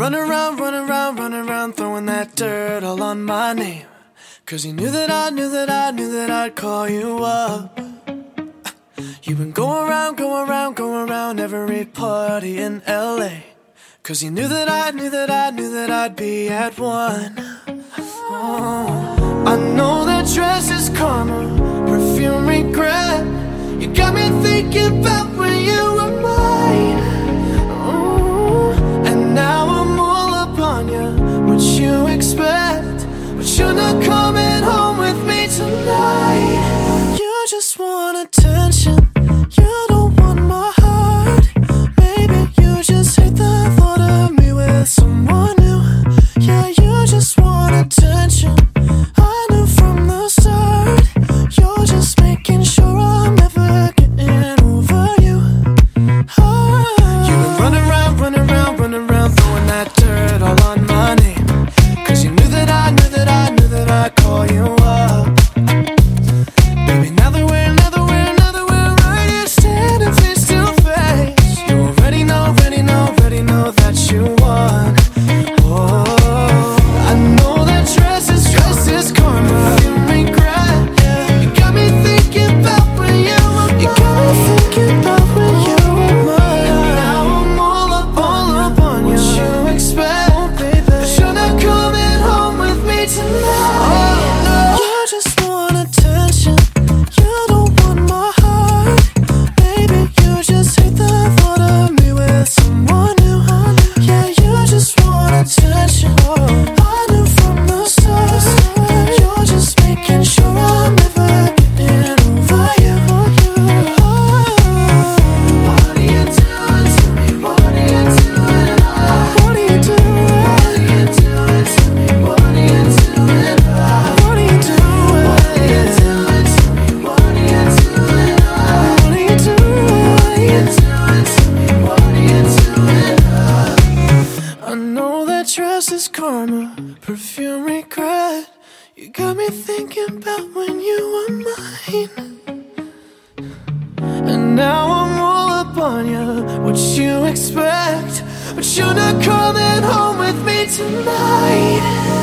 running around, throwing that dirt all on my name. 'Cause you knew that I'd call you up. You've been going around every party in LA. 'Cause you knew that I'd be at one. Oh, I know that dress is karma, perfume regret. You got me thinking about when you were mine. Oh, and now I'm all up on you. What you expect? But you're not coming home with me tonight. You just want attention. You don't want my heart. Maybe you just hate the thought of me with someone new. Yeah, you just want attention. I knew from the start. You're just making sure I'm never getting over you. Oh. You've been running around, throwing that dirt all on my name. 'Cause you knew that I'd call you up. Baby, now that we're right here standing face to face, you already know that you won. Oh, I know that dress is karma, you regret. You got me thinking about when you were mine. And now I'm all up on you. What you expect? Oh, baby, but you're not coming home with me tonight. You just want attention. You don't want my heart. Baby, you just hate the thought of me with someone new. Yeah, you just want attention. I knew from the start. You're just making sure I'm never getting over you. What are you doing to me? What are you doing? What are you doing? What are you doing to me? What are you doing? What are you doing? What are you doing to me? What are you doing? What are you doing to me? What are you doing? I know that dress is karma, perfume regret. You got me thinking about when you were mine. And now I'm all up on you. What you expect? But you're not coming home with me tonight.